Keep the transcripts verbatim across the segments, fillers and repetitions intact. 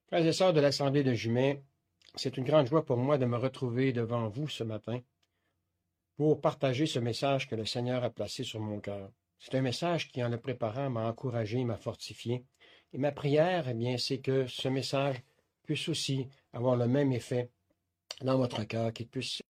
Frères et sœurs de l'Assemblée de Jumet, c'est une grande joie pour moi de me retrouver devant vous ce matin pour partager ce message que le Seigneur a placé sur mon cœur. C'est un message qui, en le préparant, m'a encouragé, m'a fortifié. Et ma prière, eh bien, c'est que ce message puisse aussi avoir le même effet dans votre cœur, qu'il puisse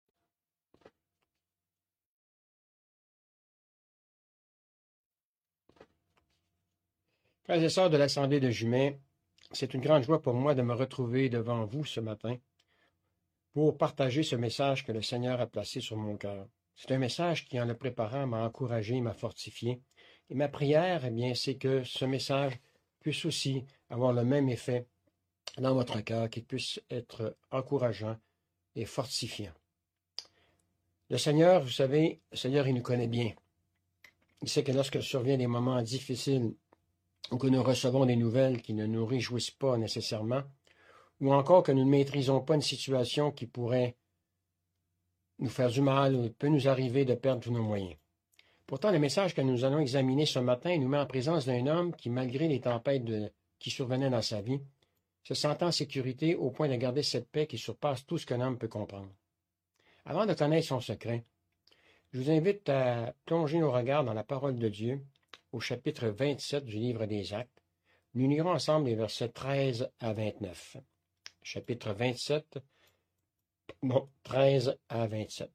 Frères et sœurs de l'Assemblée de Jumet, c'est une grande joie pour moi de me retrouver devant vous ce matin pour partager ce message que le Seigneur a placé sur mon cœur. C'est un message qui, en le préparant, m'a encouragé, m'a fortifié. Et ma prière, eh bien, c'est que ce message puisse aussi avoir le même effet dans votre cœur, qu'il puisse être encourageant et fortifiant. Le Seigneur, vous savez, le Seigneur, il nous connaît bien. Il sait que lorsque surviennent des moments difficiles ou que nous recevons des nouvelles qui ne nous réjouissent pas nécessairement, ou encore que nous ne maîtrisons pas une situation qui pourrait nous faire du mal ou peut nous arriver de perdre tous nos moyens. Pourtant, le message que nous allons examiner ce matin nous met en présence d'un homme qui, malgré les tempêtes de, qui survenaient dans sa vie, se sentait en sécurité au point de garder cette paix qui surpasse tout ce qu'un homme peut comprendre. Avant de connaître son secret, je vous invite à plonger nos regards dans la parole de Dieu au chapitre vingt-sept du livre des Actes. Nous lirons ensemble les versets treize à vingt-neuf. Chapitre vingt-sept, non, treize à vingt-sept.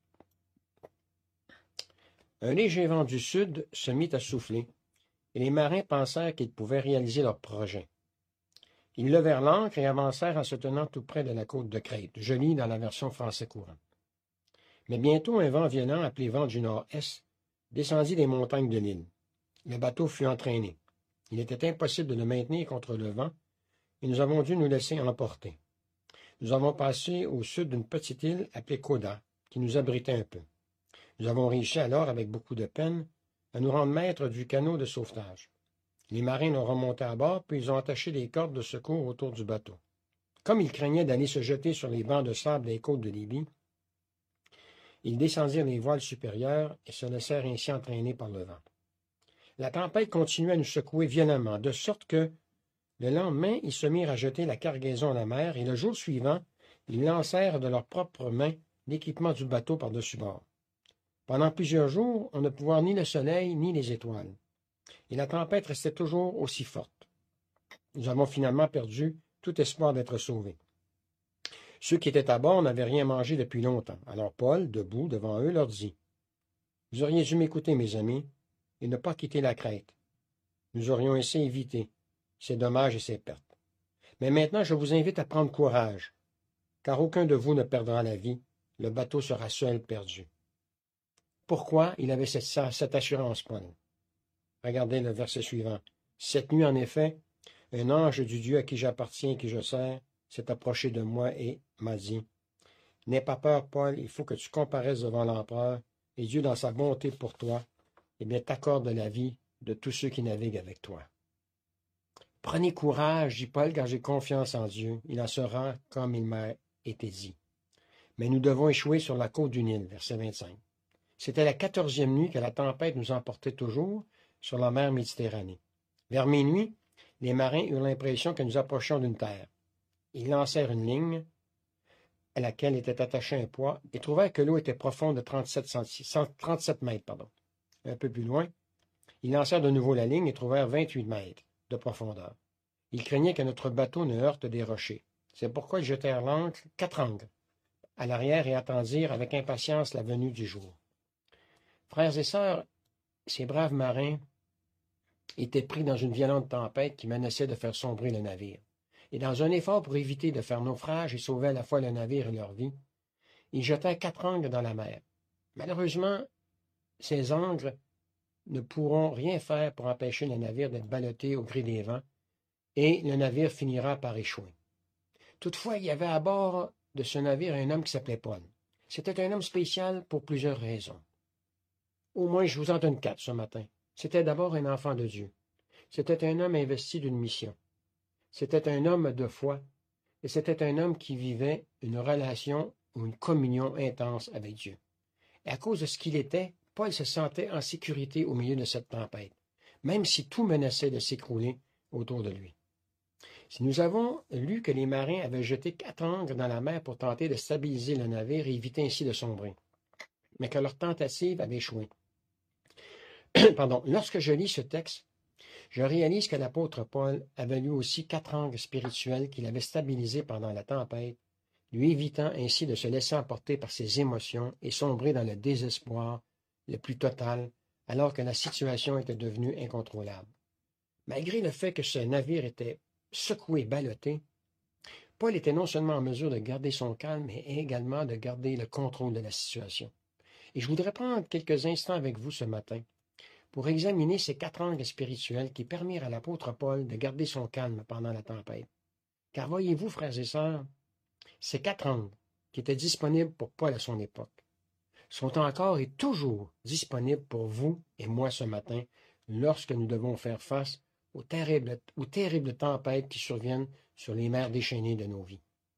Un léger vent du sud se mit à souffler, et les marins pensèrent qu'ils pouvaient réaliser leur projet. Ils levèrent l'ancre et avancèrent en se tenant tout près de la côte de Crète. Je lis dans la version français courant. Mais bientôt un vent violent, appelé vent du nord-est, descendit des montagnes de l'île. Le bateau fut entraîné. Il était impossible de le maintenir contre le vent, et nous avons dû nous laisser emporter. Nous avons passé au sud d'une petite île appelée Coda, qui nous abritait un peu. Nous avons réussi alors, avec beaucoup de peine, à nous rendre maîtres du canot de sauvetage. Les marins ont remonté à bord, puis ils ont attaché des cordes de secours autour du bateau. Comme ils craignaient d'aller se jeter sur les bancs de sable des côtes de Libye, ils descendirent les voiles supérieures et se laissèrent ainsi entraîner par le vent. La tempête continuait à nous secouer violemment, de sorte que, le lendemain, ils se mirent à jeter la cargaison à la mer, et le jour suivant, ils lancèrent de leurs propres mains l'équipement du bateau par-dessus bord. Pendant plusieurs jours, on ne pouvait voir ni le soleil ni les étoiles, et la tempête restait toujours aussi forte. Nous avons finalement perdu tout espoir d'être sauvés. Ceux qui étaient à bord n'avaient rien mangé depuis longtemps. Alors Paul, debout devant eux, leur dit « Vous auriez dû m'écouter, mes amis, et ne pas quitter la Crète. Nous aurions ainsi évité ces dommages et ces pertes. Mais maintenant, je vous invite à prendre courage, car aucun de vous ne perdra la vie. Le bateau sera seul perdu. » Pourquoi il avait cette, cette assurance, Paul? Regardez le verset suivant. « Cette nuit, en effet, un ange du Dieu à qui j'appartiens et qui je sers s'est approché de moi et m'a dit, « N'aie pas peur, Paul, il faut que tu comparaisses devant l'empereur, et Dieu, dans sa bonté pour toi, eh bien, t'accorde la vie de tous ceux qui naviguent avec toi. » Prenez courage, dit Paul, car j'ai confiance en Dieu. Il en sera comme il m'a été dit. Mais nous devons échouer sur la côte du Nil, verset vingt-cinq. C'était la quatorzième nuit que la tempête nous emportait toujours sur la mer Méditerranée. Vers minuit, les marins eurent l'impression que nous approchions d'une terre. Ils lancèrent une ligne à laquelle était attaché un poids et trouvèrent que l'eau était profonde de trente-sept mètres. Pardon. Un peu plus loin, ils lancèrent de nouveau la ligne et trouvèrent vingt-huit mètres de profondeur. Ils craignaient que notre bateau ne heurte des rochers. C'est pourquoi ils jetèrent l'ancre quatre angles à l'arrière et attendirent avec impatience la venue du jour. Frères et sœurs, ces braves marins étaient pris dans une violente tempête qui menaçait de faire sombrer le navire. Et dans un effort pour éviter de faire naufrage et sauver à la fois le navire et leur vie, ils jetèrent quatre angles dans la mer. Malheureusement, ces angles ne pourront rien faire pour empêcher le navire d'être ballotté au gré des vents, et le navire finira par échouer. Toutefois, il y avait à bord de ce navire un homme qui s'appelait Paul. C'était un homme spécial pour plusieurs raisons. Au moins, je vous en donne quatre ce matin. C'était d'abord un enfant de Dieu. C'était un homme investi d'une mission. C'était un homme de foi, et c'était un homme qui vivait une relation ou une communion intense avec Dieu. Et à cause de ce qu'il était, Paul se sentait en sécurité au milieu de cette tempête, même si tout menaçait de s'écrouler autour de lui. Si nous avons lu que les marins avaient jeté quatre ancres dans la mer pour tenter de stabiliser le navire et éviter ainsi de sombrer, mais que leur tentative avait échoué. Pardon. Lorsque je lis ce texte, je réalise que l'apôtre Paul avait lui aussi quatre ancres spirituels qu'il avait stabilisés pendant la tempête, lui évitant ainsi de se laisser emporter par ses émotions et sombrer dans le désespoir le plus total, alors que la situation était devenue incontrôlable. Malgré le fait que ce navire était secoué, ballotté, Paul était non seulement en mesure de garder son calme, mais également de garder le contrôle de la situation. Et je voudrais prendre quelques instants avec vous ce matin pour examiner ces quatre angles spirituels qui permirent à l'apôtre Paul de garder son calme pendant la tempête. Car voyez-vous, frères et sœurs, ces quatre angles qui étaient disponibles pour Paul à son époque sont encore et toujours disponibles pour vous et moi ce matin lorsque nous devons faire face aux terribles, aux terribles tempêtes qui surviennent sur les mers déchaînées de nos vies.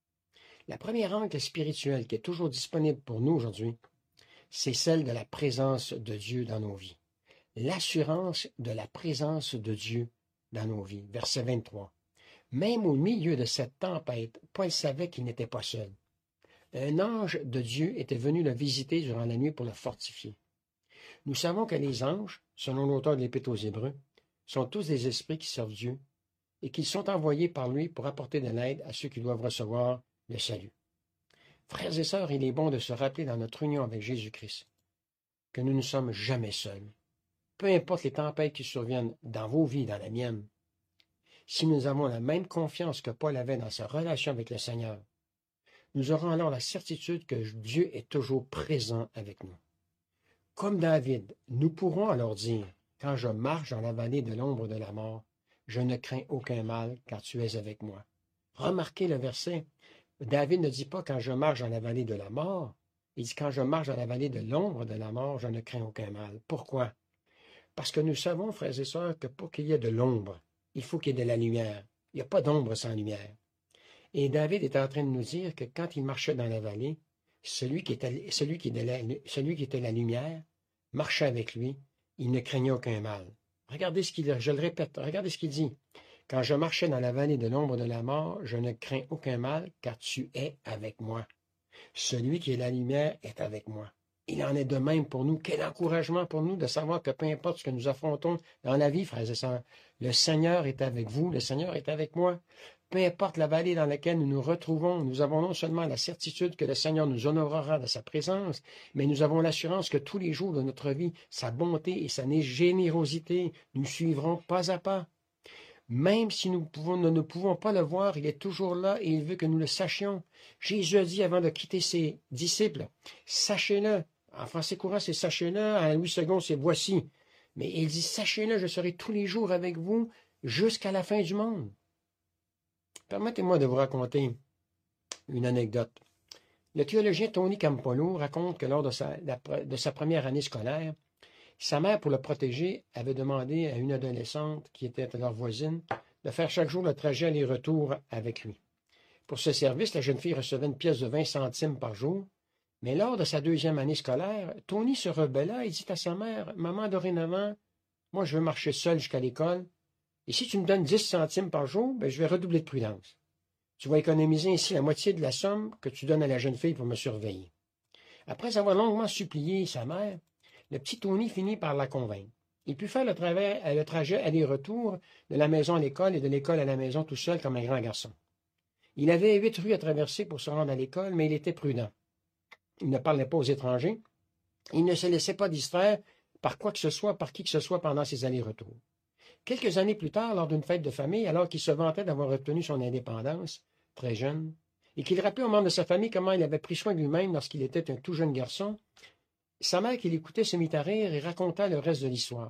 La première angle spirituelle qui est toujours disponible pour nous aujourd'hui, c'est celle de la présence de Dieu dans nos vies. L'assurance de la présence de Dieu dans nos vies. Verset vingt-trois. Même au milieu de cette tempête, Paul savait qu'il n'était pas seul. Un ange de Dieu était venu le visiter durant la nuit pour le fortifier. Nous savons que les anges, selon l'auteur de l'Épître aux Hébreux, sont tous des esprits qui servent Dieu et qu'ils sont envoyés par lui pour apporter de l'aide à ceux qui doivent recevoir le salut. Frères et sœurs, il est bon de se rappeler dans notre union avec Jésus-Christ que nous ne sommes jamais seuls. Peu importe les tempêtes qui surviennent dans vos vies, dans la mienne, si nous avons la même confiance que Paul avait dans sa relation avec le Seigneur, nous aurons alors la certitude que Dieu est toujours présent avec nous. Comme David, nous pourrons alors dire, quand je marche dans la vallée de l'ombre de la mort, je ne crains aucun mal, car tu es avec moi. Remarquez le verset. David ne dit pas quand je marche dans la vallée de la mort, il dit quand je marche dans la vallée de l'ombre de la mort, je ne crains aucun mal. Pourquoi? Parce que nous savons, frères et sœurs, que pour qu'il y ait de l'ombre, il faut qu'il y ait de la lumière. Il n'y a pas d'ombre sans lumière. Et David est en train de nous dire que quand il marchait dans la vallée, celui qui était, celui qui était, la, celui qui était la lumière marchait avec lui, il ne craignait aucun mal. Regardez ce qu'il, je le répète, regardez ce qu'il dit. Quand je marchais dans la vallée de l'ombre de la mort, je ne crains aucun mal, car tu es avec moi. Celui qui est la lumière est avec moi. Il en est de même pour nous. Quel encouragement pour nous de savoir que peu importe ce que nous affrontons dans la vie, frères et sœurs, le Seigneur est avec vous, le Seigneur est avec moi. Peu importe la vallée dans laquelle nous nous retrouvons, nous avons non seulement la certitude que le Seigneur nous honorera de sa présence, mais nous avons l'assurance que tous les jours de notre vie, sa bonté et sa générosité nous suivront pas à pas. Même si nous, pouvons, nous ne pouvons pas le voir, il est toujours là et il veut que nous le sachions. Jésus a dit avant de quitter ses disciples, sachez-le. En français courant, c'est sachez-le. En Louis second, c'est voici. Mais il dit, sachez-le, je serai tous les jours avec vous jusqu'à la fin du monde. Permettez-moi de vous raconter une anecdote. Le théologien Tony Campolo raconte que lors de sa, de sa première année scolaire, sa mère, pour le protéger, avait demandé à une adolescente qui était leur voisine de faire chaque jour le trajet aller-retour avec lui. Pour ce service, la jeune fille recevait une pièce de vingt centimes par jour, mais lors de sa deuxième année scolaire, Tony se rebella et dit à sa mère, « Maman, dorénavant, moi je veux marcher seul jusqu'à l'école, et si tu me donnes dix centimes par jour, ben, je vais redoubler de prudence. Tu vas économiser ainsi la moitié de la somme que tu donnes à la jeune fille pour me surveiller. » Après avoir longuement supplié sa mère, le petit Tony finit par la convaincre. Il put faire le, travers, le trajet aller-retour de la maison à l'école et de l'école à la maison tout seul comme un grand garçon. Il avait huit rues à traverser pour se rendre à l'école, mais il était prudent. Il ne parlait pas aux étrangers. Il ne se laissait pas distraire par quoi que ce soit, par qui que ce soit pendant ses allers-retours. Quelques années plus tard, lors d'une fête de famille, alors qu'il se vantait d'avoir obtenu son indépendance, très jeune, et qu'il rappelait aux membres de sa famille comment il avait pris soin de lui-même lorsqu'il était un tout jeune garçon, sa mère qui l'écoutait se mit à rire et raconta le reste de l'histoire.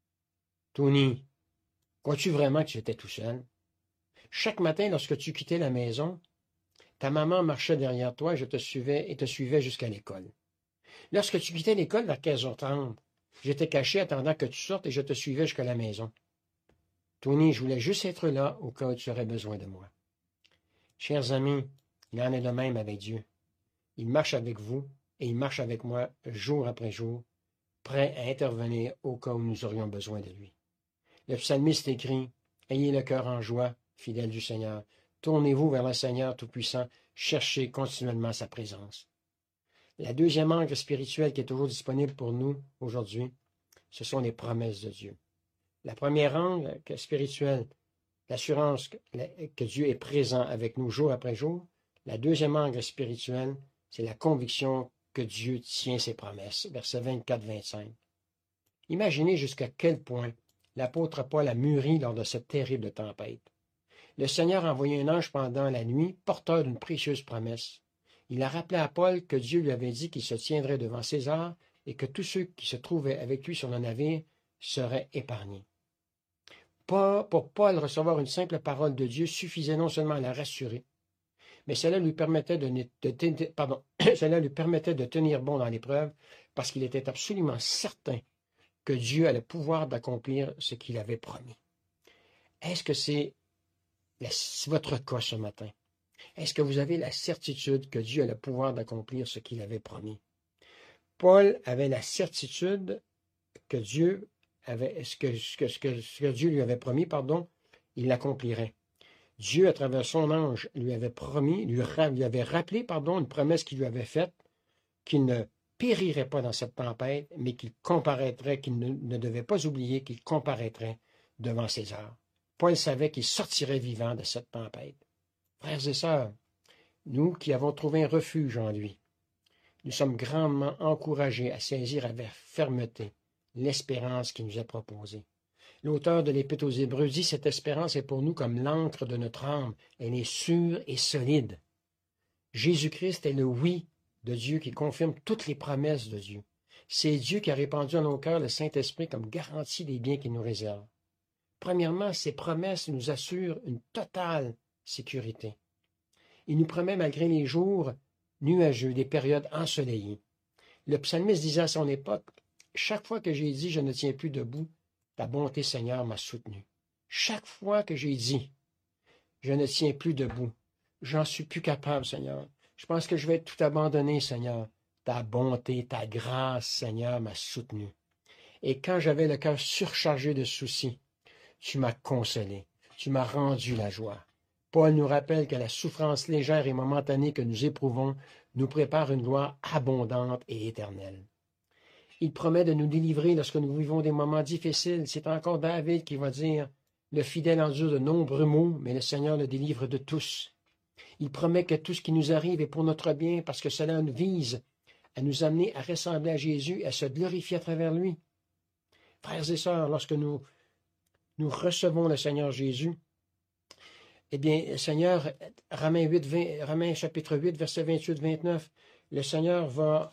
« Tony, crois-tu vraiment que tu étais tout seul? Chaque matin, lorsque tu quittais la maison, ta maman marchait derrière toi et je te suivais et te suivais jusqu'à l'école. Lorsque tu quittais l'école vers quinze heures trente, j'étais caché attendant que tu sortes et je te suivais jusqu'à la maison. Tony, je voulais juste être là au cas où tu aurais besoin de moi. » Chers amis, il en est de même avec Dieu. Il marche avec vous et il marche avec moi jour après jour, prêt à intervenir au cas où nous aurions besoin de lui. Le psalmiste écrit « Ayez le cœur en joie, fidèles du Seigneur. Tournez-vous vers le Seigneur Tout-Puissant. Cherchez continuellement sa présence. La deuxième angle spirituelle qui est toujours disponible pour nous aujourd'hui, ce sont les promesses de Dieu. La première angle spirituelle, l'assurance que Dieu est présent avec nous jour après jour. La deuxième angle spirituelle, c'est la conviction que Dieu tient ses promesses. Versets vingt-quatre à vingt-cinq. Imaginez jusqu'à quel point l'apôtre Paul a mûri lors de cette terrible tempête. Le Seigneur a envoyé un ange pendant la nuit, porteur d'une précieuse promesse. Il a rappelé à Paul que Dieu lui avait dit qu'il se tiendrait devant César et que tous ceux qui se trouvaient avec lui sur le navire seraient épargnés. Pas, pour Paul, recevoir une simple parole de Dieu suffisait non seulement à la rassurer, mais cela lui permettait de, de, pardon, cela lui permettait de tenir bon dans l'épreuve parce qu'il était absolument certain que Dieu a le pouvoir d'accomplir ce qu'il avait promis. Est-ce que c'est votre cas ce matin? Est-ce que vous avez la certitude que Dieu a le pouvoir d'accomplir ce qu'il avait promis? Paul avait la certitude que Dieu avait, ce que, ce que, ce que, ce que Dieu lui avait promis, pardon, il l'accomplirait. Dieu, à travers son ange, lui avait promis, lui, lui avait rappelé, pardon, une promesse qu'il lui avait faite, qu'il ne périrait pas dans cette tempête, mais qu'il comparaîtrait, qu'il ne, ne devait pas oublier qu'il comparaîtrait devant César. Paul savait qu'il sortirait vivant de cette tempête. Frères et sœurs, nous qui avons trouvé un refuge en lui, nous sommes grandement encouragés à saisir avec fermeté l'espérance qui nous est proposée. L'auteur de l'Épître aux Hébreux dit « Cette espérance est pour nous comme l'encre de notre âme, elle est sûre et solide. » Jésus-Christ est le oui de Dieu qui confirme toutes les promesses de Dieu. C'est Dieu qui a répandu en nos cœurs le Saint-Esprit comme garantie des biens qu'il nous réserve. Premièrement, ces promesses nous assurent une totale sécurité. Il nous promet malgré les jours nuageux, des périodes ensoleillées. Le psalmiste disait à son époque, « Chaque fois que j'ai dit « Je ne tiens plus debout », ta bonté, Seigneur, m'a soutenu. Chaque fois que j'ai dit « Je ne tiens plus debout », j'en suis plus capable, Seigneur. Je pense que je vais tout abandonner, Seigneur. Ta bonté, ta grâce, Seigneur, m'a soutenu. Et quand j'avais le cœur surchargé de soucis, tu m'as consolé, tu m'as rendu la joie. Paul nous rappelle que la souffrance légère et momentanée que nous éprouvons nous prépare une gloire abondante et éternelle. Il promet de nous délivrer lorsque nous vivons des moments difficiles. C'est encore David qui va dire « Le fidèle endure de nombreux maux, mais le Seigneur le délivre de tous. » Il promet que tout ce qui nous arrive est pour notre bien parce que cela nous vise à nous amener à ressembler à Jésus et à se glorifier à travers lui. Frères et sœurs, lorsque nous, nous recevons le Seigneur Jésus, eh bien, le Seigneur, Romains, huit, vingt, Romains chapitre huit, versets vingt-huit à vingt-neuf, le Seigneur va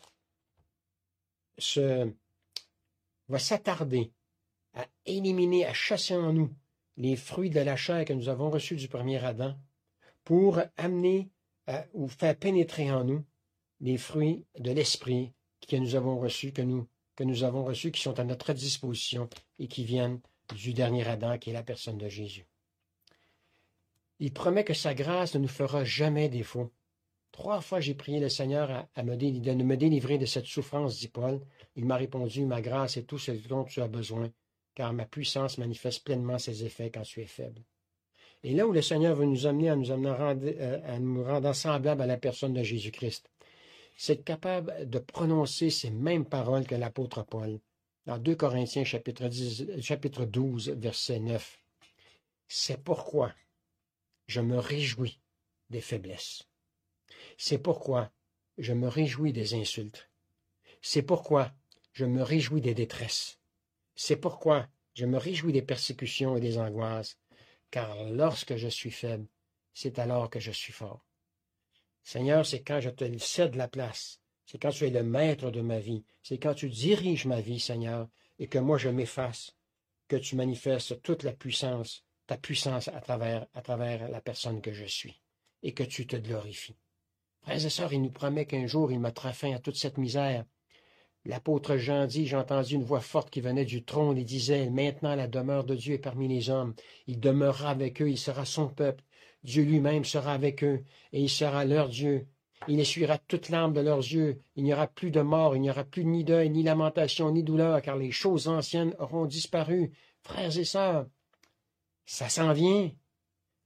se, va s'attarder à éliminer, à chasser en nous les fruits de la chair que nous avons reçus du premier Adam pour amener à, ou faire pénétrer en nous les fruits de l'esprit que nous avons reçus, que nous, que nous avons reçus, qui sont à notre disposition et qui viennent du dernier Adam, qui est la personne de Jésus. Il promet que sa grâce ne nous fera jamais défaut. Trois fois j'ai prié le Seigneur à, à me dé, de me délivrer de cette souffrance, dit Paul. Il m'a répondu, ma grâce est tout ce dont tu as besoin, car ma puissance manifeste pleinement ses effets quand tu es faible. Et là où le Seigneur veut nous amener à nous, amener, à nous rendre semblables à la personne de Jésus-Christ, c'est être capable de prononcer ces mêmes paroles que l'apôtre Paul dans deux Corinthiens chapitre, dix, chapitre douze, verset neuf. C'est pourquoi je me réjouis des faiblesses. C'est pourquoi je me réjouis des insultes. C'est pourquoi je me réjouis des détresses. C'est pourquoi je me réjouis des persécutions et des angoisses, car lorsque je suis faible, c'est alors que je suis fort. Seigneur, c'est quand je te cède la place, c'est quand tu es le maître de ma vie, c'est quand tu diriges ma vie, Seigneur, et que moi je m'efface, que tu manifestes toute la puissance, ta puissance à travers, à travers la personne que je suis, et que tu te glorifies. Frères et sœurs, il nous promet qu'un jour il mettra fin à toute cette misère. L'apôtre Jean dit, j'ai entendu une voix forte qui venait du trône et disait, maintenant la demeure de Dieu est parmi les hommes. Il demeurera avec eux, il sera son peuple. Dieu lui-même sera avec eux et il sera leur Dieu. Il essuiera toute larme de leurs yeux. Il n'y aura plus de mort, il n'y aura plus ni deuil, ni lamentation, ni douleur, car les choses anciennes auront disparu. Frères et sœurs, ça s'en vient.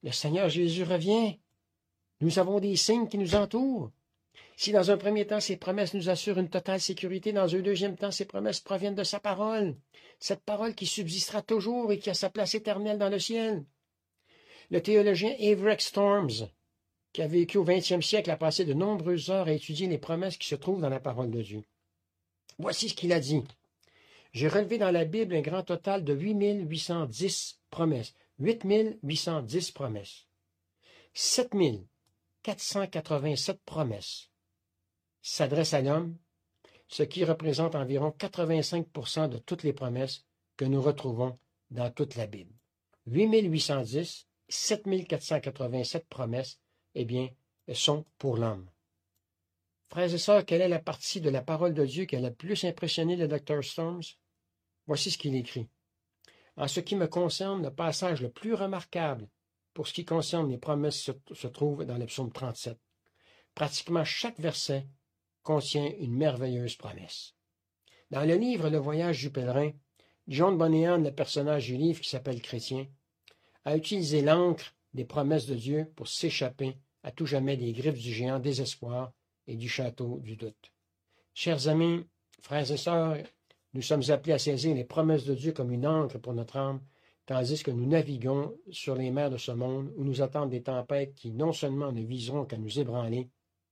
Le Seigneur Jésus revient. Nous avons des signes qui nous entourent. Si dans un premier temps, ces promesses nous assurent une totale sécurité, dans un deuxième temps, ces promesses proviennent de sa parole. Cette parole qui subsistera toujours et qui a sa place éternelle dans le ciel. Le théologien Everett Storms, qui a vécu au vingtième siècle, a passé de nombreuses heures à étudier les promesses qui se trouvent dans la parole de Dieu. Voici ce qu'il a dit. J'ai relevé dans la Bible un grand total de huit mille huit cent dix promesses. huit mille huit cent dix promesses. sept mille quatre cent quatre-vingt-sept promesses s'adressent à l'homme, ce qui représente environ quatre-vingt-cinq pour cent de toutes les promesses que nous retrouvons dans toute la Bible. huit mille huit cent dix, sept mille quatre cent quatre-vingt-sept promesses, eh bien, sont pour l'homme. Frères et sœurs, quelle est la partie de la parole de Dieu qui a le plus impressionné le docteur Storms? Voici ce qu'il écrit. En ce qui me concerne, le passage le plus remarquable pour ce qui concerne les promesses se, se trouve dans le psaume trente-sept. Pratiquement chaque verset contient une merveilleuse promesse. Dans le livre Le voyage du pèlerin, John Bunyan, le personnage du livre qui s'appelle Chrétien, a utilisé l'encre des promesses de Dieu pour s'échapper à tout jamais des griffes du géant désespoir et du château du doute. Chers amis, frères et sœurs, nous sommes appelés à saisir les promesses de Dieu comme une encre pour notre âme, tandis que nous naviguons sur les mers de ce monde où nous attendent des tempêtes qui non seulement ne viseront qu'à nous ébranler,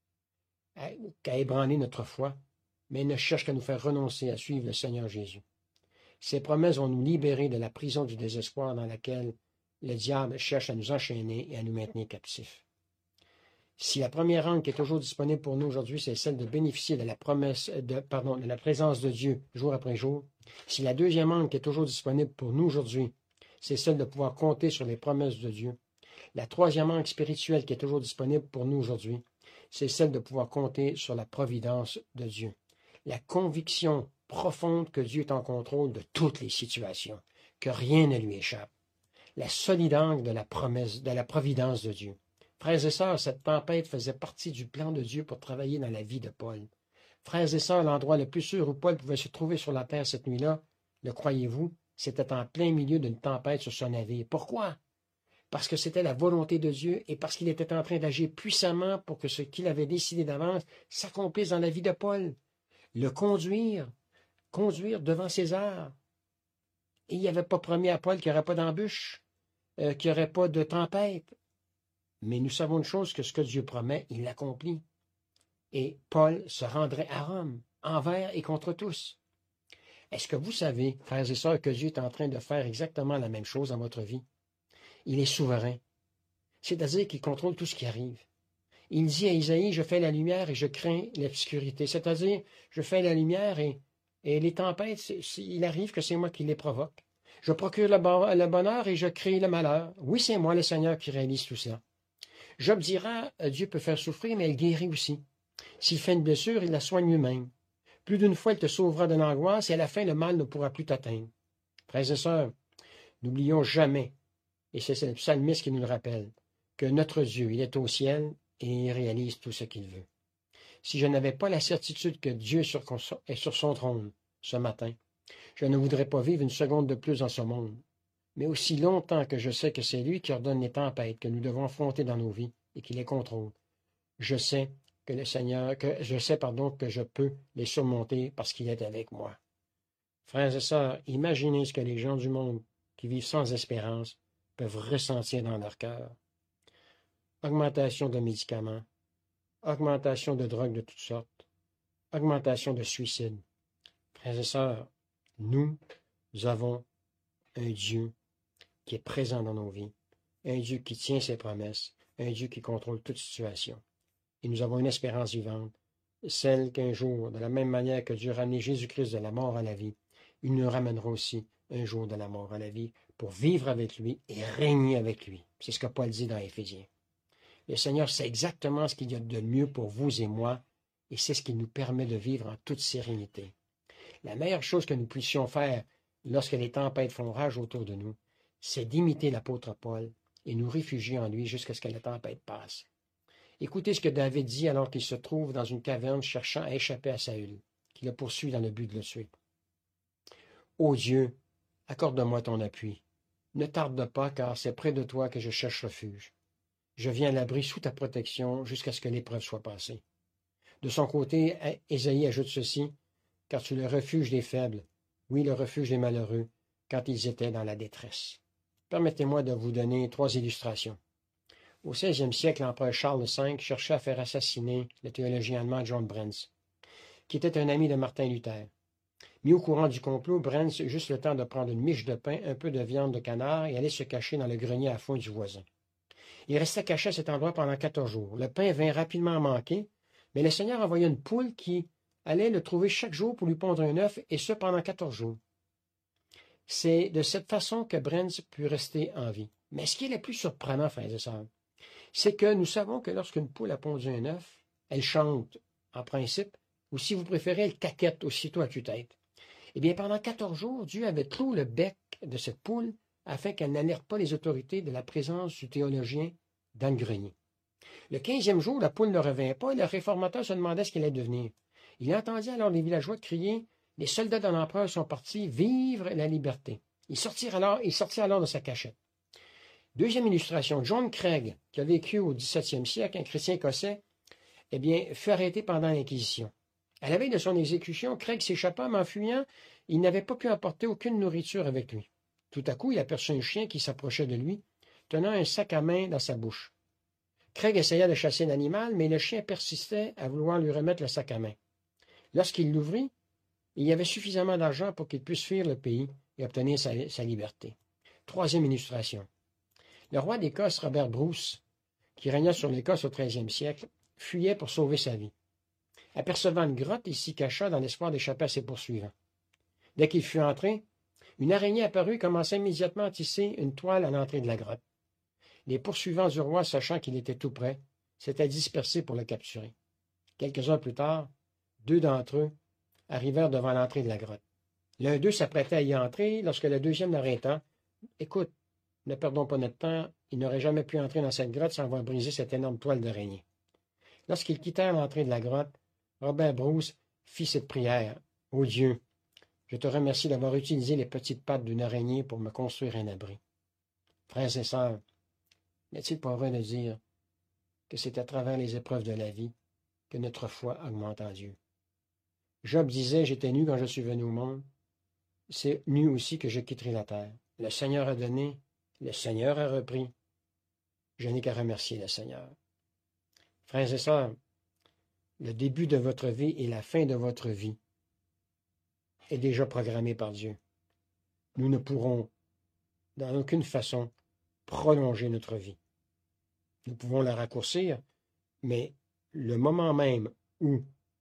qu'à ébranler notre foi, mais ne cherchent qu'à nous faire renoncer à suivre le Seigneur Jésus. Ces promesses vont nous libérer de la prison du désespoir dans laquelle le diable cherche à nous enchaîner et à nous maintenir captifs. Si la première angle qui est toujours disponible pour nous aujourd'hui, c'est celle de bénéficier de la promesse, de, pardon, de la présence de Dieu jour après jour, si la deuxième angle qui est toujours disponible pour nous aujourd'hui, c'est celle de pouvoir compter sur les promesses de Dieu, la troisième angle spirituelle qui est toujours disponible pour nous aujourd'hui, c'est celle de pouvoir compter sur la providence de Dieu. La conviction profonde que Dieu est en contrôle de toutes les situations, que rien ne lui échappe. La solide angle de la promesse, de la providence de Dieu. Frères et sœurs, cette tempête faisait partie du plan de Dieu pour travailler dans la vie de Paul. Frères et sœurs, l'endroit le plus sûr où Paul pouvait se trouver sur la terre cette nuit-là, le croyez-vous, c'était en plein milieu d'une tempête sur son navire. Pourquoi? Parce que c'était la volonté de Dieu et parce qu'il était en train d'agir puissamment pour que ce qu'il avait décidé d'avance s'accomplisse dans la vie de Paul. Le conduire, conduire devant César. Et il n'y avait pas promis à Paul qu'il n'y aurait pas d'embûche, euh, qu'il n'y aurait pas de tempête. Mais nous savons une chose, que ce que Dieu promet, il l'accomplit. Et Paul se rendrait à Rome, envers et contre tous. Est-ce que vous savez, frères et sœurs, que Dieu est en train de faire exactement la même chose dans votre vie? Il est souverain. C'est-à-dire qu'il contrôle tout ce qui arrive. Il dit à Isaïe, je fais la lumière et je crains l'obscurité. C'est-à-dire, je fais la lumière et, et les tempêtes, c'est, c'est, il arrive que c'est moi qui les provoque. Je procure le, bon, le bonheur et je crée le malheur. Oui, c'est moi, le Seigneur, qui réalise tout cela. Job dira, Dieu peut faire souffrir, mais il guérit aussi. S'il fait une blessure, il la soigne lui-même. Plus d'une fois, il te sauvera de l'angoisse et à la fin, le mal ne pourra plus t'atteindre. Frères et sœurs, n'oublions jamais, et c'est le psalmiste qui nous le rappelle, que notre Dieu, il est au ciel et il réalise tout ce qu'il veut. Si je n'avais pas la certitude que Dieu est sur son trône ce matin, je ne voudrais pas vivre une seconde de plus dans ce monde. Mais aussi longtemps que je sais que c'est lui qui ordonne les tempêtes que nous devons affronter dans nos vies et qui les contrôle, je sais que le Seigneur, que je sais, pardon, que je peux les surmonter parce qu'il est avec moi. Frères et sœurs, imaginez ce que les gens du monde qui vivent sans espérance peuvent ressentir dans leur cœur. Augmentation de médicaments, augmentation de drogues de toutes sortes, augmentation de suicides. Frères et sœurs, nous avons un Dieu qui est présent dans nos vies, un Dieu qui tient ses promesses, un Dieu qui contrôle toute situation. Et nous avons une espérance vivante, celle qu'un jour, de la même manière que Dieu a ramené Jésus-Christ de la mort à la vie, il nous ramènera aussi un jour de la mort à la vie pour vivre avec lui et régner avec lui. C'est ce que Paul dit dans Éphésiens. Le Seigneur sait exactement ce qu'il y a de mieux pour vous et moi, et c'est ce qui nous permet de vivre en toute sérénité. La meilleure chose que nous puissions faire lorsque les tempêtes font rage autour de nous, c'est d'imiter l'apôtre Paul et nous réfugier en lui jusqu'à ce que la tempête passe. Écoutez ce que David dit alors qu'il se trouve dans une caverne cherchant à échapper à Saül, qui le poursuit dans le but de le tuer. Ô Dieu, accorde-moi ton appui. Ne tarde pas, car c'est près de toi que je cherche refuge. Je viens à l'abri sous ta protection jusqu'à ce que l'épreuve soit passée. » De son côté, Ésaïe ajoute ceci, « Car tu es le refuge des faibles, oui, le refuge des malheureux, quand ils étaient dans la détresse. » Permettez-moi de vous donner trois illustrations. Au seizième siècle, l'empereur Charles cinq cherchait à faire assassiner le théologien allemand John Brenz, qui était un ami de Martin Luther. Mis au courant du complot, Brenz eut juste le temps de prendre une miche de pain, un peu de viande de canard et aller se cacher dans le grenier à foin du voisin. Il resta caché à cet endroit pendant quatorze jours. Le pain vint rapidement à manquer, mais le Seigneur envoya une poule qui allait le trouver chaque jour pour lui pondre un œuf, et ce pendant quatorze jours. C'est de cette façon que Brenz put rester en vie. Mais ce qui est le plus surprenant, frères et sœurs, c'est que nous savons que lorsqu'une poule a pondu un œuf, elle chante, en principe, ou si vous préférez, elle caquette aussitôt à tue-tête. Eh bien, pendant quatorze jours, Dieu avait cloué le bec de cette poule afin qu'elle n'alerte pas les autorités de la présence du théologien dans le grenier. Le quinzième jour, la poule ne revint pas et le réformateur se demandait ce qu'elle allait devenir. Il entendit alors les villageois crier « Les soldats de l'empereur sont partis vivre la liberté. » Il sortit alors, il sortit alors de sa cachette. Deuxième illustration, John Craig, qui a vécu au dix-septième siècle, un chrétien écossais, eh bien, fut arrêté pendant l'Inquisition. À la veille de son exécution, Craig s'échappa, mais en fuyant, il n'avait pas pu emporter aucune nourriture avec lui. Tout à coup, il aperçut un chien qui s'approchait de lui, tenant un sac à main dans sa bouche. Craig essaya de chasser l'animal, mais le chien persistait à vouloir lui remettre le sac à main. Lorsqu'il l'ouvrit, il y avait suffisamment d'argent pour qu'il puisse fuir le pays et obtenir sa, sa liberté. Troisième illustration. Le roi d'Écosse, Robert Bruce, qui régna sur l'Écosse au treizième siècle, fuyait pour sauver sa vie. Apercevant une grotte, il s'y cacha dans l'espoir d'échapper à ses poursuivants. Dès qu'il fut entré, une araignée apparut et commença immédiatement à tisser une toile à l'entrée de la grotte. Les poursuivants du roi, sachant qu'il était tout près, s'étaient dispersés pour le capturer. Quelques heures plus tard, deux d'entre eux arrivèrent devant l'entrée de la grotte. L'un d'eux s'apprêtait à y entrer lorsque le deuxième l'arrêta. « Écoute, ne perdons pas notre temps, il n'aurait jamais pu entrer dans cette grotte sans avoir brisé cette énorme toile d'araignée. » Lorsqu'ils quittèrent l'entrée de la grotte, Robert Bruce fit cette prière. « Ô Dieu, je te remercie d'avoir utilisé les petites pattes d'une araignée pour me construire un abri. » Frères et sœurs, n'est-il pas vrai de dire que c'est à travers les épreuves de la vie que notre foi augmente en Dieu? Job disait, « J'étais nu quand je suis venu au monde. C'est nu aussi que je quitterai la terre. Le Seigneur a donné, le Seigneur a repris. Je n'ai qu'à remercier le Seigneur. » Frères et sœurs, le début de votre vie et la fin de votre vie est déjà programmé par Dieu. Nous ne pourrons, dans aucune façon, prolonger notre vie. Nous pouvons la raccourcir, mais le moment même où,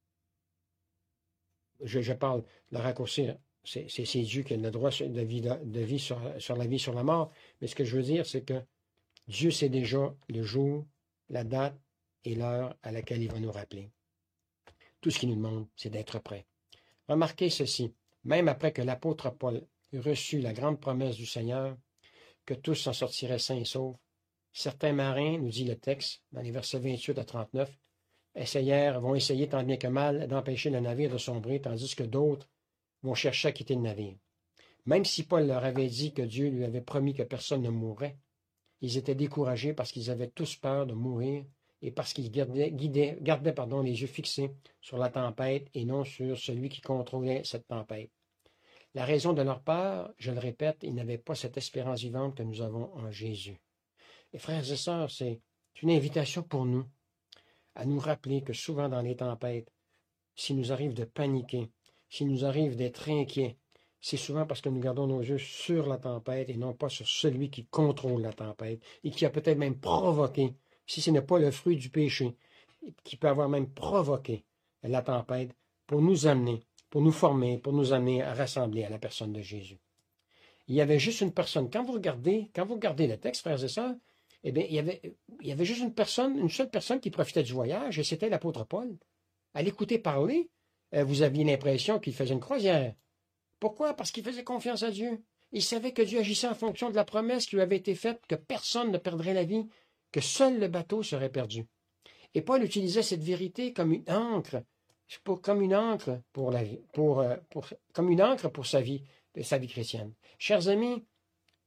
je, je parle de la raccourcir, c'est Dieu qui a le droit de vie, de vie sur, sur la vie, sur la mort, mais ce que je veux dire, c'est que Dieu sait déjà le jour, la date et l'heure à laquelle il va nous rappeler. Tout ce qu'il nous demande, c'est d'être prêt. Remarquez ceci, même après que l'apôtre Paul eut reçu la grande promesse du Seigneur, que tous s'en sortiraient sains et saufs, certains marins, nous dit le texte, dans les versets vingt-huit à trente-neuf, essayèrent, vont essayer tant bien que mal d'empêcher le navire de sombrer, tandis que d'autres vont chercher à quitter le navire. Même si Paul leur avait dit que Dieu lui avait promis que personne ne mourrait, ils étaient découragés parce qu'ils avaient tous peur de mourir et parce qu'ils gardaient, guidaient, gardaient pardon, les yeux fixés sur la tempête et non sur celui qui contrôlait cette tempête. La raison de leur peur, je le répète, ils n'avaient pas cette espérance vivante que nous avons en Jésus. Et frères et sœurs, c'est une invitation pour nous à nous rappeler que souvent dans les tempêtes, s'il nous arrive de paniquer, s'il nous arrive d'être inquiets, c'est souvent parce que nous gardons nos yeux sur la tempête et non pas sur celui qui contrôle la tempête et qui a peut-être même provoqué, si ce n'est pas le fruit du péché, qui peut avoir même provoqué la tempête pour nous amener, pour nous former, pour nous amener à rassembler à la personne de Jésus. Il y avait juste une personne. Quand vous regardez, quand vous regardez le texte, frères et sœurs, eh bien, il y avait, il y avait juste une personne, une seule personne qui profitait du voyage, et c'était l'apôtre Paul. À l'écouter parler, vous aviez l'impression qu'il faisait une croisière. Pourquoi? Parce qu'il faisait confiance à Dieu. Il savait que Dieu agissait en fonction de la promesse qui lui avait été faite, que personne ne perdrait la vie, que seul le bateau serait perdu. Et Paul utilisait cette vérité comme une encre, pour, comme une encre pour la vie, pour, pour, comme une encre pour sa vie, sa vie chrétienne. Chers amis,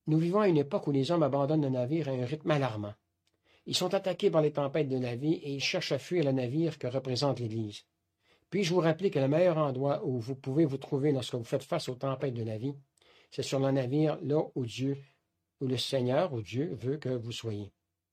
Nous vivons à une époque où les hommes abandonnent le navire à un rythme alarmant. Ils sont attaqués par les tempêtes de la vie et ils cherchent à fuir le navire que représente l'Église. Puis-je vous rappeler que le meilleur endroit où vous pouvez vous trouver lorsque vous faites face aux tempêtes de la vie, c'est sur le navire, là où Dieu, où le Seigneur, ou Dieu, veut que vous soyez.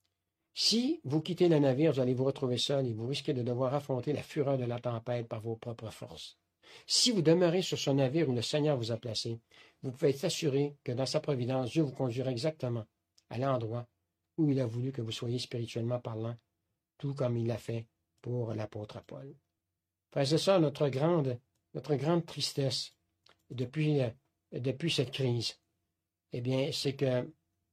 Si vous quittez le navire, vous allez vous retrouver seul et vous risquez de devoir affronter la fureur de la tempête par vos propres forces. Si vous demeurez sur ce navire où le Seigneur vous a placé, vous pouvez être assuré que dans sa providence, Dieu vous conduira exactement à l'endroit où il a voulu que vous soyez spirituellement parlant, tout comme il l'a fait pour l'apôtre Paul. Frères et sœurs, notre grande, notre grande tristesse depuis, depuis cette crise, eh bien, c'est que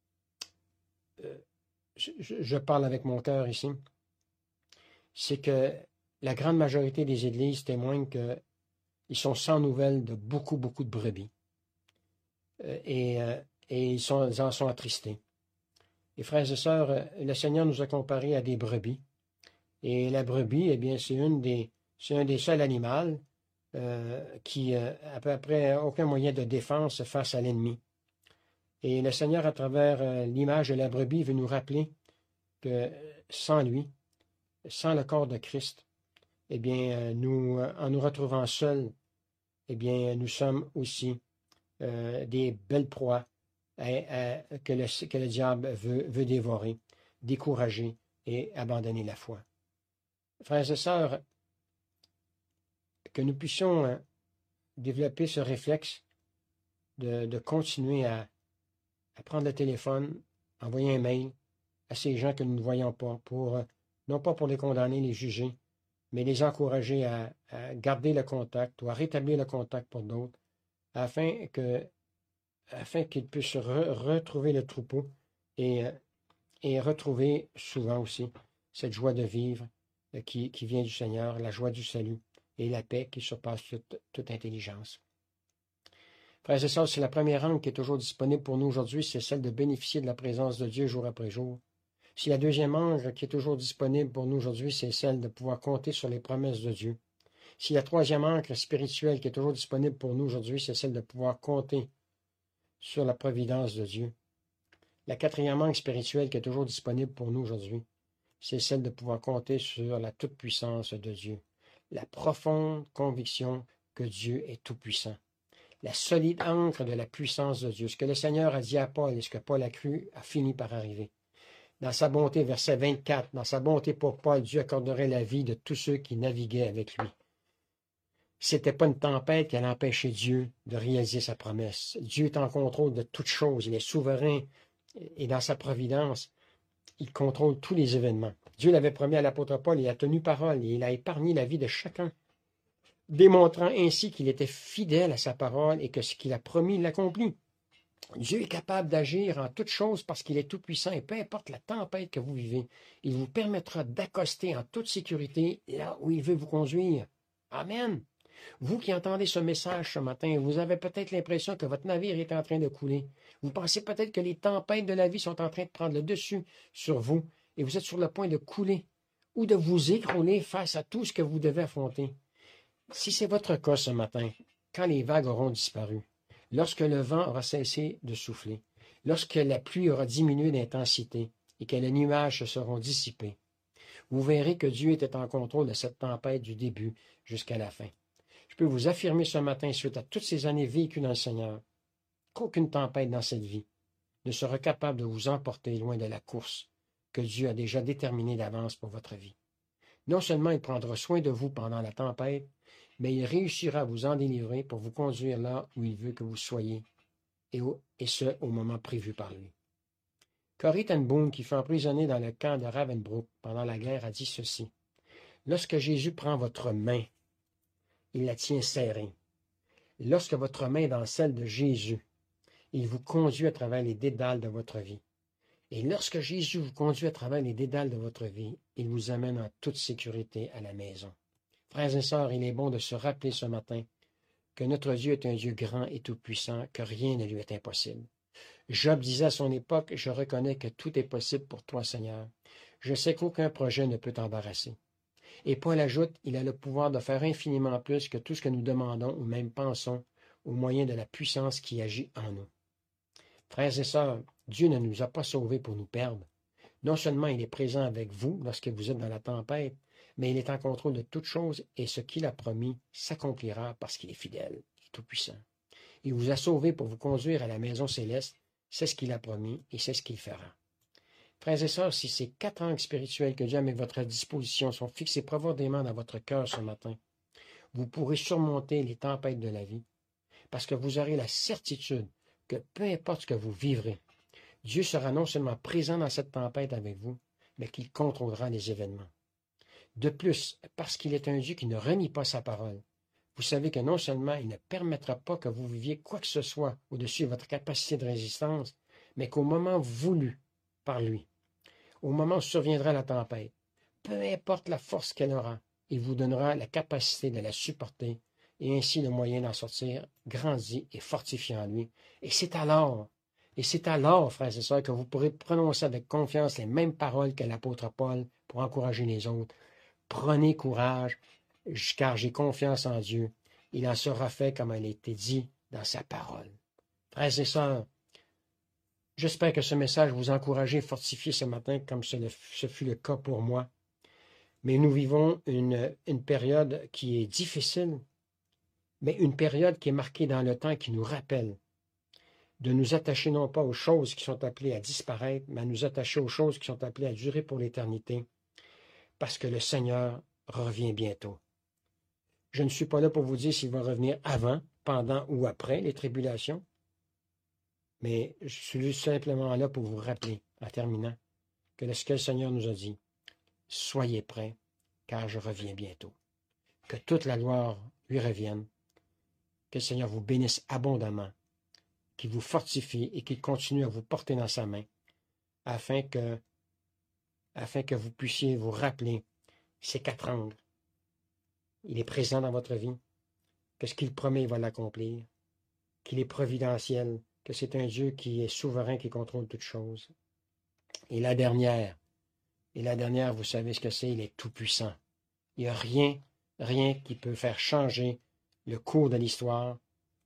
euh, je, je parle avec mon cœur ici, c'est que la grande majorité des églises témoignent qu'ils sont sans nouvelles de beaucoup, beaucoup de brebis. Euh, et, euh, et ils, sont, ils en sont attristés. Et frères et sœurs, le Seigneur nous a comparés à des brebis. Et la brebis, eh bien, c'est une des, c'est un des seuls animaux euh, qui n'a euh, à peu près aucun moyen de défense face à l'ennemi. Et le Seigneur, à travers euh, l'image de la brebis, veut nous rappeler que sans lui, sans le corps de Christ, eh bien, nous, en nous retrouvant seuls, eh bien, nous sommes aussi euh, des belles proies hein, hein, que, le, que le diable veut, veut dévorer, décourager et abandonner la foi. Frères et sœurs, que nous puissions hein, développer ce réflexe de, de continuer à, à prendre le téléphone, envoyer un mail à ces gens que nous ne voyons pas, pour, non pas pour les condamner, les juger, mais les encourager à, à garder le contact ou à rétablir le contact pour d'autres, afin que, afin qu'ils puissent re, retrouver le troupeau et, et retrouver souvent aussi cette joie de vivre qui, qui vient du Seigneur, la joie du salut et la paix qui surpasse toute, toute intelligence. Frères et sœurs, c'est la première angle qui est toujours disponible pour nous aujourd'hui, c'est celle de bénéficier de la présence de Dieu jour après jour. Si la deuxième angle qui est toujours disponible pour nous aujourd'hui, c'est celle de pouvoir compter sur les promesses de Dieu. Si la troisième ancre spirituelle qui est toujours disponible pour nous aujourd'hui, c'est celle de pouvoir compter sur la providence de Dieu. La quatrième ancre spirituelle qui est toujours disponible pour nous aujourd'hui, c'est celle de pouvoir compter sur la toute-puissance de Dieu. La profonde conviction que Dieu est tout-puissant. La solide ancre de la puissance de Dieu. Ce que le Seigneur a dit à Paul et ce que Paul a cru a fini par arriver. Dans sa bonté, verset vingt-quatre, dans sa bonté pour Paul, Dieu accorderait la vie de tous ceux qui naviguaient avec lui. Ce n'était pas une tempête qui allait empêcher Dieu de réaliser sa promesse. Dieu est en contrôle de toutes choses. Il est souverain et dans sa providence, il contrôle tous les événements. Dieu l'avait promis à l'apôtre Paul, il a tenu parole et il a épargné la vie de chacun, démontrant ainsi qu'il était fidèle à sa parole et que ce qu'il a promis, il l'accomplit. Dieu est capable d'agir en toutes choses parce qu'il est tout-puissant et peu importe la tempête que vous vivez, il vous permettra d'accoster en toute sécurité là où il veut vous conduire. Amen. Vous qui entendez ce message ce matin, vous avez peut-être l'impression que votre navire est en train de couler. Vous pensez peut-être que les tempêtes de la vie sont en train de prendre le dessus sur vous et vous êtes sur le point de couler ou de vous écrouler face à tout ce que vous devez affronter. Si c'est votre cas ce matin, quand les vagues auront disparu, lorsque le vent aura cessé de souffler, lorsque la pluie aura diminué d'intensité et que les nuages se seront dissipés, vous verrez que Dieu était en contrôle de cette tempête du début jusqu'à la fin. Je peux vous affirmer ce matin, suite à toutes ces années vécues dans le Seigneur, qu'aucune tempête dans cette vie ne sera capable de vous emporter loin de la course que Dieu a déjà déterminée d'avance pour votre vie. Non seulement il prendra soin de vous pendant la tempête, mais il réussira à vous en délivrer pour vous conduire là où il veut que vous soyez, et, au, et ce, au moment prévu par lui. Corrie ten Boom, qui fut emprisonné dans le camp de Ravensbrück pendant la guerre, a dit ceci. « Lorsque Jésus prend votre main, il la tient serrée. Lorsque votre main est dans celle de Jésus, il vous conduit à travers les dédales de votre vie. Et lorsque Jésus vous conduit à travers les dédales de votre vie, il vous amène en toute sécurité à la maison. » Frères et sœurs, il est bon de se rappeler ce matin que notre Dieu est un Dieu grand et tout-puissant, que rien ne lui est impossible. Job disait à son époque, « Je reconnais que tout est possible pour toi, Seigneur. Je sais qu'aucun projet ne peut t'embarrasser. » Et Paul ajoute, il a le pouvoir de faire infiniment plus que tout ce que nous demandons ou même pensons au moyen de la puissance qui agit en nous. Frères et sœurs, Dieu ne nous a pas sauvés pour nous perdre. Non seulement il est présent avec vous lorsque vous êtes dans la tempête, mais il est en contrôle de toutes choses et ce qu'il a promis s'accomplira parce qu'il est fidèle et tout-puissant. Il vous a sauvés pour vous conduire à la maison céleste. C'est ce qu'il a promis et c'est ce qu'il fera. Frères et sœurs, si ces quatre angles spirituels que Dieu a mis à votre disposition sont fixés profondément dans votre cœur ce matin, vous pourrez surmonter les tempêtes de la vie parce que vous aurez la certitude que peu importe ce que vous vivrez, Dieu sera non seulement présent dans cette tempête avec vous, mais qu'il contrôlera les événements. De plus, parce qu'il est un Dieu qui ne renie pas sa parole, vous savez que non seulement il ne permettra pas que vous viviez quoi que ce soit au-dessus de votre capacité de résistance, mais qu'au moment voulu par lui, au moment où surviendra la tempête, peu importe la force qu'elle aura, il vous donnera la capacité de la supporter et ainsi le moyen d'en sortir grandi et fortifié en lui. Et c'est alors, et c'est alors, frères et sœurs, que vous pourrez prononcer avec confiance les mêmes paroles que l'apôtre Paul pour encourager les autres. Prenez courage, car j'ai confiance en Dieu. Il en sera fait comme il a été dit dans sa parole. Frères et sœurs, j'espère que ce message vous a encouragé et fortifié ce matin, comme ce, le, ce fut le cas pour moi. Mais nous vivons une, une période qui est difficile, mais une période qui est marquée dans le temps et qui nous rappelle de nous attacher non pas aux choses qui sont appelées à disparaître, mais à nous attacher aux choses qui sont appelées à durer pour l'éternité, parce que le Seigneur revient bientôt. Je ne suis pas là pour vous dire s'il va revenir avant, pendant ou après les tribulations, mais je suis simplement là pour vous rappeler, en terminant, que ce que le Seigneur nous a dit, soyez prêts, car je reviens bientôt. Que toute la gloire lui revienne, que le Seigneur vous bénisse abondamment, qu'il vous fortifie et qu'il continue à vous porter dans sa main, afin que, afin que vous puissiez vous rappeler ces quatre angles. Il est présent dans votre vie, que ce qu'il promet, il va l'accomplir, qu'il est providentiel, que c'est un Dieu qui est souverain, qui contrôle toutes choses. Et la dernière, et la dernière, vous savez ce que c'est, il est tout-puissant. Il n'y a rien, rien qui peut faire changer le cours de l'histoire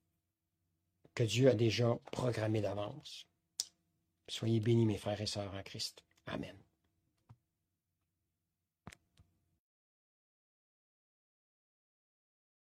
que Dieu a déjà programmé d'avance. Soyez bénis, mes frères et sœurs en Christ. Amen.